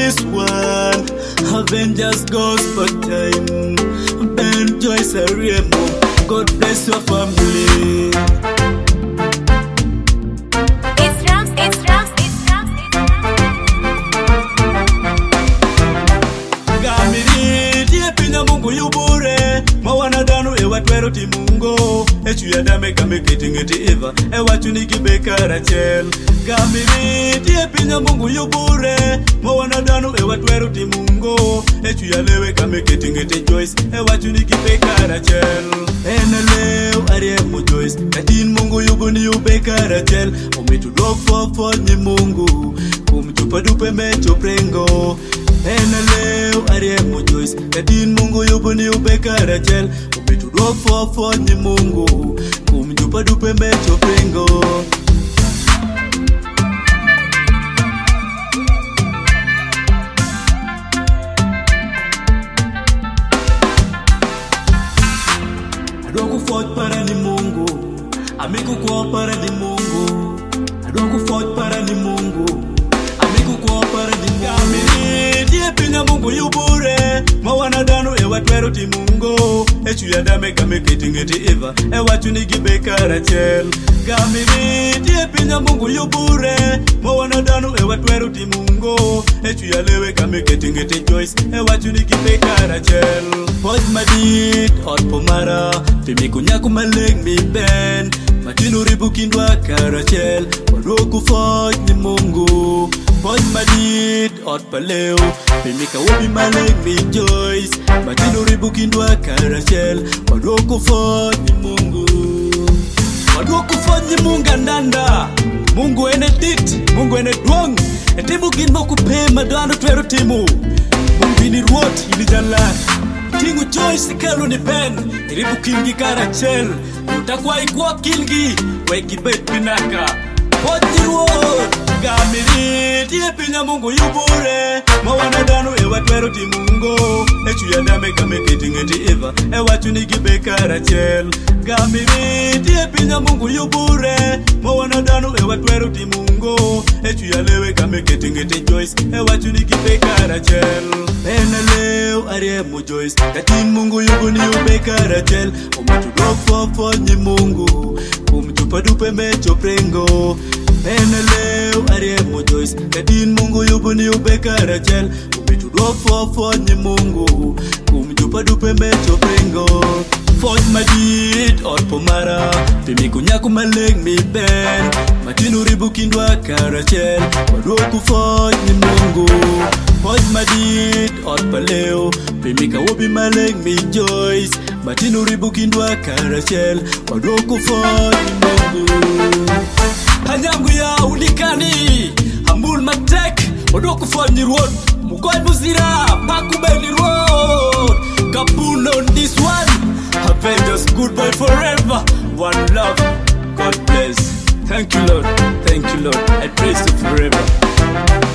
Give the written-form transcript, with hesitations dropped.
this one. Avengers goes for time. Ben Joyce Ariemo, God bless your family. Mungu yubure mawanadanu ewatwero timungo echu yadame kame kitingeti eva ewachu nikibeka Rachel gamiriti epinya Mungu yubure mawanadanu ewatwero timungo echu yalewe kame kitingeti Joyce ewachu nikibeka Rachel eneleu Ariemo Joyce katin Mungu yubuni yubeka Rachel omitu dog for ni Mungu kumchupa dupe mecho prengo eneleu Ariemo Joyce kadin Mungu yubuni ubeka Rachel upitu dwofo ni Mungu kumjupa dupe mecho pengo adwaku fort para ni Mungu amiku kwa para ni Mungu adwaku fort para ni Mungu amiku kwa para ni Mungu die pinya Mungu yubure mawanadanu ewatwero timungo echu yadame kame kitingeti eva ewachu nikibeka Rachel gamiriti epinya Mungu yubure mawanadanu ewatwero timungo echu yalewe kame kitingeti Joyce ewachu nikibeka Rachel Foj madit hot pomara pimiku nyaku maleng mi ben matinu ribu kindwa ka Rachel wadoku Foj ni Mungu Foj madit hot paleo pimika wobi maleng mi Joyce matinu ribu kindwa ka Rachel wadoku Foj ni Mungu wadoku Foj ni Munga ndanda Mungu ene dit Mungu ene duong etimu kinmo kupe madano twero timu Mungu ini ruot ini jala Tingu Joyce kelo ni Ben iribu kingi ka Rachel utakuwa ikuwa kingi weki bet pinaka Foj ruot gamiriti epinya Mungu yubure mawanadanu ewatwero timungo echu yadame kame kitingeti eva ewachu nikibeka Rachel gamiriti epinya Mungu yubure mawanadanu ewatwero timungo echu yalewe kame kitingeti Joyce ewachu nikibeka Rachel eneleu Ariemo Joyce katin Mungu yubuni ubeka Rachel omitu dwofo ni Mungu kumchupa dupe mecho prengo eneleu Ariemo Joyce kadin Mungu yubuni ubeka Rachel upitu dwofo ni Mungu kumjupa dupe mecho prengo Foj madit hot pomara pimiku nyaku maleng mi ben matinu ribu kindwa ka Rachel wadoku Foj ni Mungu Foj madit hot paleo pimika wobi maleng mi Joyce matinu ribu kindwa ka Rachel wadoku Foj ni Mungu Hanyangu ya ulikani Hambul matek wadoku Foj ni road Mukoi muzira Pakubeli road Kapun on this one Avengers goodbye forever One love God bless Thank you Lord I praise you forever